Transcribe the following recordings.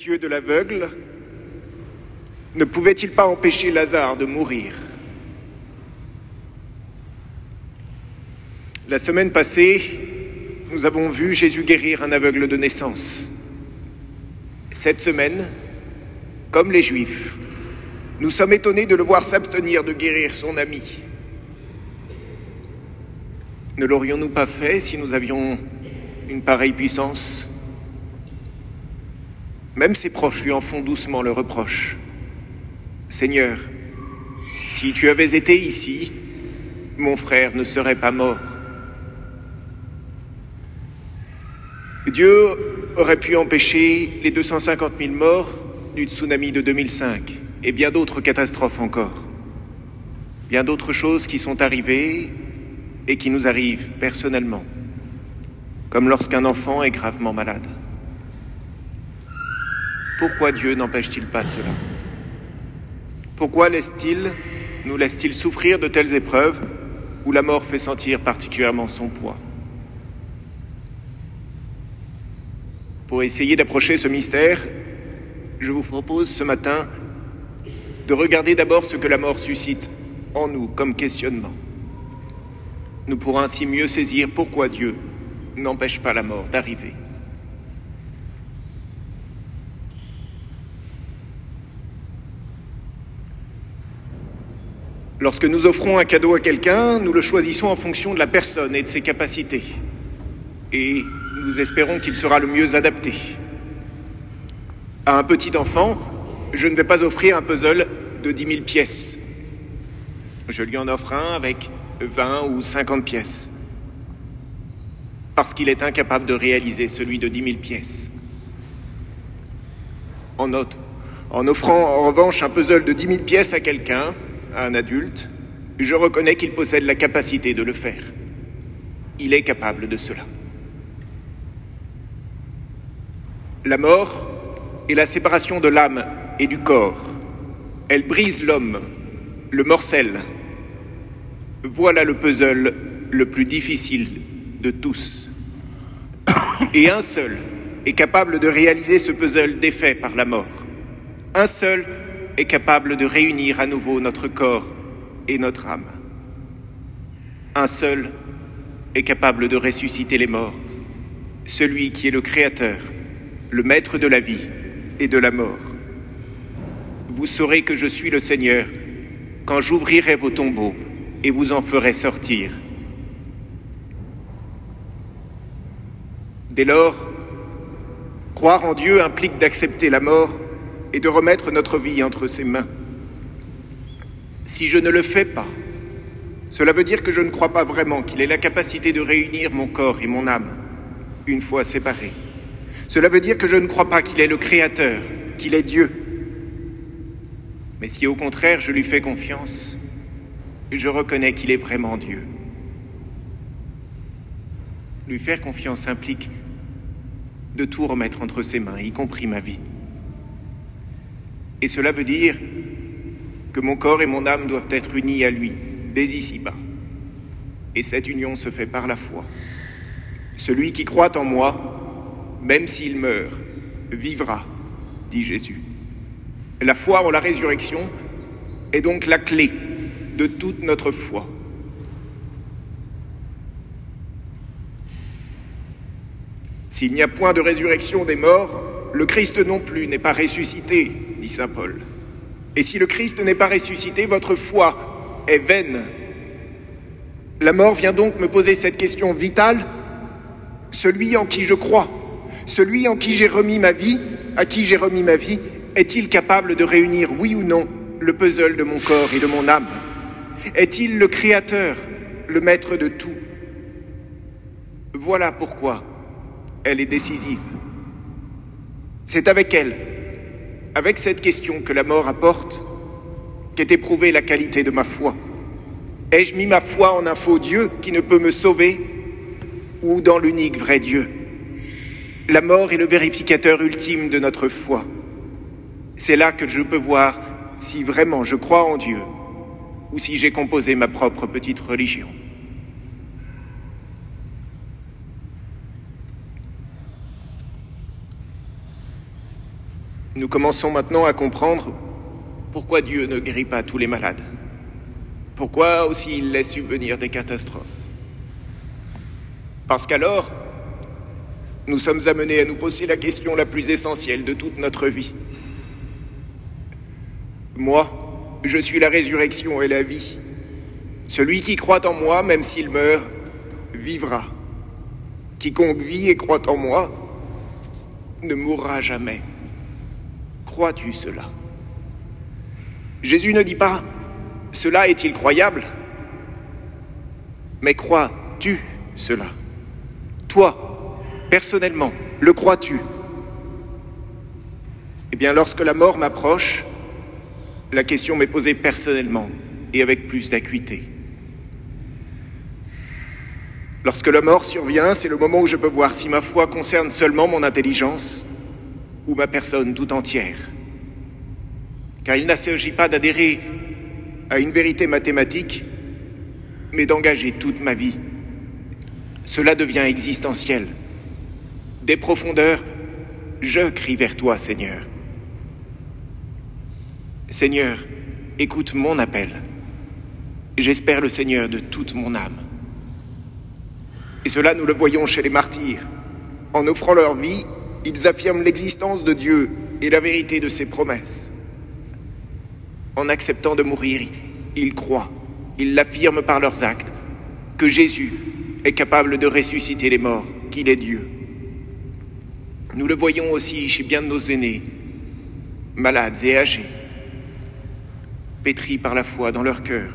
Les yeux de l'aveugle ne pouvaient-ils pas empêcher Lazare de mourir? La semaine passée, nous avons vu Jésus guérir un aveugle de naissance. Cette semaine, comme les Juifs, nous sommes étonnés de le voir s'abstenir de guérir son ami. Ne l'aurions-nous pas fait si nous avions une pareille puissance? Même ses proches lui en font doucement le reproche. Seigneur, si tu avais été ici, mon frère ne serait pas mort. Dieu aurait pu empêcher les 250 000 morts du tsunami de 2005 et bien d'autres catastrophes encore. Bien d'autres choses qui sont arrivées et qui nous arrivent personnellement, comme lorsqu'un enfant est gravement malade. Pourquoi Dieu n'empêche-t-il pas cela? Pourquoi nous laisse-t-il souffrir de telles épreuves où la mort fait sentir particulièrement son poids? Pour essayer d'approcher ce mystère, je vous propose ce matin de regarder d'abord ce que la mort suscite en nous comme questionnement. Nous pourrons ainsi mieux saisir pourquoi Dieu n'empêche pas la mort d'arriver. Lorsque nous offrons un cadeau à quelqu'un, nous le choisissons en fonction de la personne et de ses capacités. Et nous espérons qu'il sera le mieux adapté. À un petit enfant, je ne vais pas offrir un puzzle de 10 000 pièces. Je lui en offre un avec 20 ou 50 pièces. Parce qu'il est incapable de réaliser celui de 10 000 pièces. En offrant en revanche un puzzle de 10 000 pièces à quelqu'un, à un adulte, je reconnais qu'il possède la capacité de le faire. Il est capable de cela. La mort est la séparation de l'âme et du corps. Elle brise l'homme, le morcelle. Voilà le puzzle le plus difficile de tous. Et un seul est capable de réaliser ce puzzle défait par la mort. Un seul est capable de réunir à nouveau notre corps et notre âme. Un seul est capable de ressusciter les morts, celui qui est le Créateur, le Maître de la vie et de la mort. Vous saurez que je suis le Seigneur quand j'ouvrirai vos tombeaux et vous en ferai sortir. Dès lors, croire en Dieu implique d'accepter la mort et de remettre notre vie entre ses mains. Si je ne le fais pas, cela veut dire que je ne crois pas vraiment qu'il ait la capacité de réunir mon corps et mon âme, une fois séparés. Cela veut dire que je ne crois pas qu'il est le Créateur, qu'il est Dieu. Mais si au contraire je lui fais confiance, je reconnais qu'il est vraiment Dieu. Lui faire confiance implique de tout remettre entre ses mains, y compris ma vie. Et cela veut dire que mon corps et mon âme doivent être unis à lui, dès ici-bas. Et cette union se fait par la foi. Celui qui croit en moi, même s'il meurt, vivra, dit Jésus. La foi en la résurrection est donc la clé de toute notre foi. S'il n'y a point de résurrection des morts, le Christ non plus n'est pas ressuscité, dit saint Paul. Et si le Christ n'est pas ressuscité, votre foi est vaine. La mort vient donc me poser cette question vitale. Celui en qui je crois, celui en qui j'ai remis ma vie, à qui j'ai remis ma vie, est-il capable de réunir, oui ou non, le puzzle de mon corps et de mon âme? Est-il le Créateur, le Maître de tout? Voilà pourquoi elle est décisive. C'est avec elle, avec cette question que la mort apporte, qu'est éprouvée la qualité de ma foi. Ai-je mis ma foi en un faux Dieu qui ne peut me sauver, ou dans l'unique vrai Dieu? La mort est le vérificateur ultime de notre foi. C'est là que je peux voir si vraiment je crois en Dieu, ou si j'ai composé ma propre petite religion. Nous commençons maintenant à comprendre pourquoi Dieu ne guérit pas tous les malades. Pourquoi aussi il laisse subvenir des catastrophes. Parce qu'alors, nous sommes amenés à nous poser la question la plus essentielle de toute notre vie. Moi, je suis la résurrection et la vie. Celui qui croit en moi, même s'il meurt, vivra. Quiconque vit et croit en moi ne mourra jamais. Crois-tu cela? Jésus ne dit pas « Cela est-il croyable ?» Mais crois-tu cela? Toi, personnellement, le crois-tu? Eh bien, lorsque la mort m'approche, la question m'est posée personnellement et avec plus d'acuité. Lorsque la mort survient, c'est le moment où je peux voir si ma foi concerne seulement mon intelligence ou ma personne tout entière. Car il ne s'agit pas d'adhérer à une vérité mathématique, mais d'engager toute ma vie. Cela devient existentiel. Des profondeurs, je crie vers toi, Seigneur. Seigneur, écoute mon appel. J'espère le Seigneur de toute mon âme. Et cela, nous le voyons chez les martyrs. En offrant leur vie, ils affirment l'existence de Dieu et la vérité de ses promesses. En acceptant de mourir, ils croient, ils l'affirment par leurs actes, que Jésus est capable de ressusciter les morts, qu'il est Dieu. Nous le voyons aussi chez bien de nos aînés, malades et âgés, pétris par la foi dans leur cœur.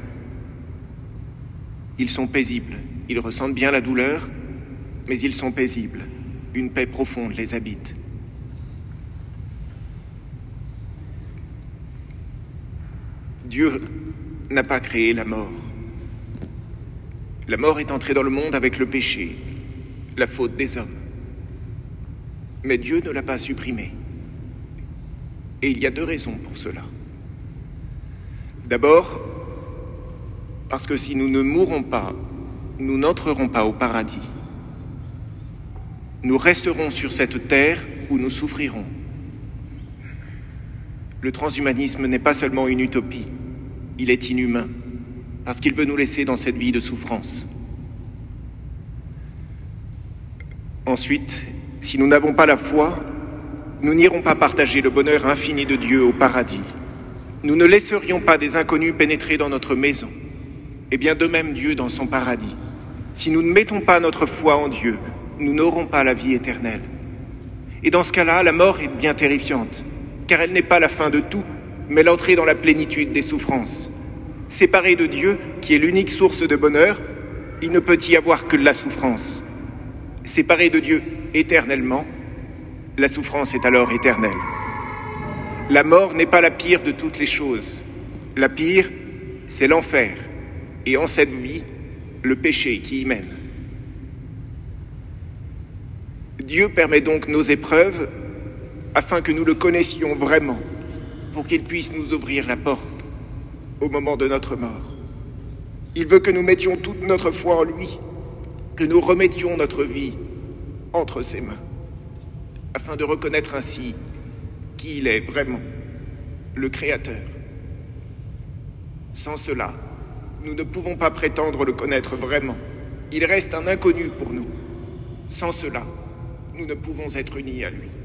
Ils sont paisibles, ils ressentent bien la douleur, mais ils sont paisibles. Une paix profonde les habite. Dieu n'a pas créé la mort. La mort est entrée dans le monde avec le péché, la faute des hommes. Mais Dieu ne l'a pas supprimée. Et il y a deux raisons pour cela. D'abord, parce que si nous ne mourrons pas, nous n'entrerons pas au paradis. Nous resterons sur cette terre où nous souffrirons. Le transhumanisme n'est pas seulement une utopie, il est inhumain, parce qu'il veut nous laisser dans cette vie de souffrance. Ensuite, si nous n'avons pas la foi, nous n'irons pas partager le bonheur infini de Dieu au paradis. Nous ne laisserions pas des inconnus pénétrer dans notre maison. Et bien de même Dieu dans son paradis. Si nous ne mettons pas notre foi en Dieu, nous n'aurons pas la vie éternelle. Et dans ce cas-là, la mort est bien terrifiante, car elle n'est pas la fin de tout, mais l'entrée dans la plénitude des souffrances. Séparé de Dieu, qui est l'unique source de bonheur, il ne peut y avoir que la souffrance. Séparé de Dieu éternellement, la souffrance est alors éternelle. La mort n'est pas la pire de toutes les choses. La pire, c'est l'enfer. Et en cette vie, le péché qui y mène. Dieu permet donc nos épreuves afin que nous le connaissions vraiment, pour qu'il puisse nous ouvrir la porte au moment de notre mort. Il veut que nous mettions toute notre foi en lui, que nous remettions notre vie entre ses mains, afin de reconnaître ainsi qui il est vraiment, le Créateur. Sans cela, nous ne pouvons pas prétendre le connaître vraiment. Il reste un inconnu pour nous. Sans cela, nous ne pouvons être unis à lui.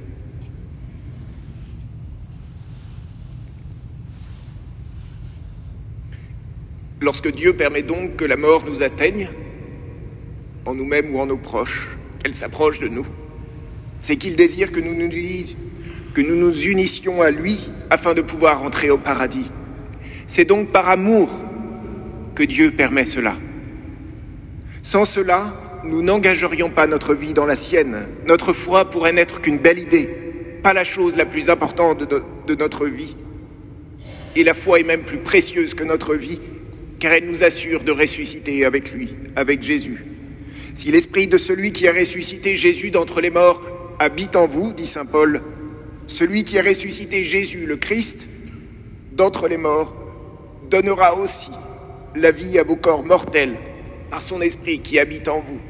Lorsque Dieu permet donc que la mort nous atteigne, en nous-mêmes ou en nos proches, qu'elle s'approche de nous, c'est qu'il désire que nous nous unissions à lui afin de pouvoir entrer au paradis. C'est donc par amour que Dieu permet cela. Sans cela, nous n'engagerions pas notre vie dans la sienne. Notre foi pourrait n'être qu'une belle idée, pas la chose la plus importante de notre vie. Et la foi est même plus précieuse que notre vie, car elle nous assure de ressusciter avec lui, avec Jésus. Si l'esprit de celui qui a ressuscité Jésus d'entre les morts habite en vous, dit saint Paul, celui qui a ressuscité Jésus, le Christ, d'entre les morts, donnera aussi la vie à vos corps mortels par son esprit qui habite en vous.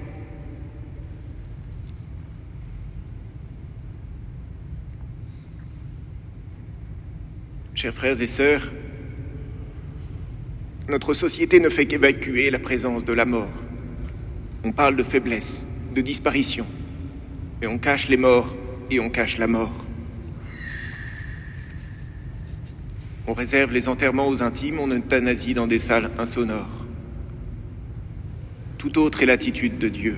Chers frères et sœurs, notre société ne fait qu'évacuer la présence de la mort. On parle de faiblesse, de disparition, et on cache les morts et on cache la mort. On réserve les enterrements aux intimes, on euthanasie dans des salles insonores. Tout autre est l'attitude de Dieu.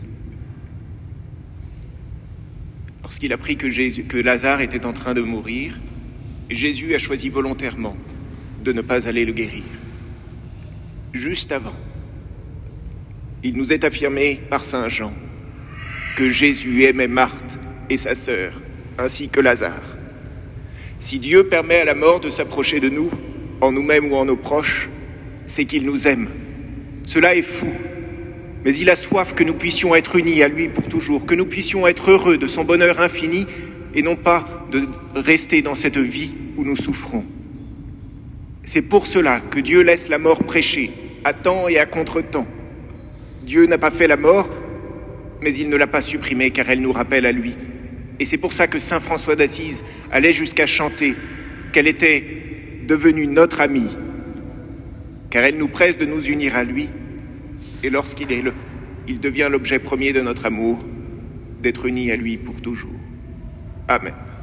Lorsqu'il apprit que Lazare était en train de mourir, Jésus a choisi volontairement de ne pas aller le guérir. Juste avant, il nous est affirmé par saint Jean que Jésus aimait Marthe et sa sœur, ainsi que Lazare. Si Dieu permet à la mort de s'approcher de nous, en nous-mêmes ou en nos proches, c'est qu'il nous aime. Cela est fou, mais il a soif que nous puissions être unis à lui pour toujours, que nous puissions être heureux de son bonheur infini et non pas de rester dans cette vie où nous souffrons. C'est pour cela que Dieu laisse la mort prêcher, à temps et à contre-temps. Dieu n'a pas fait la mort, mais il ne l'a pas supprimée car elle nous rappelle à lui. Et c'est pour ça que saint François d'Assise allait jusqu'à chanter qu'elle était devenue notre amie, car elle nous presse de nous unir à lui, et lorsqu'il est il devient l'objet premier de notre amour, d'être unis à lui pour toujours. Amen.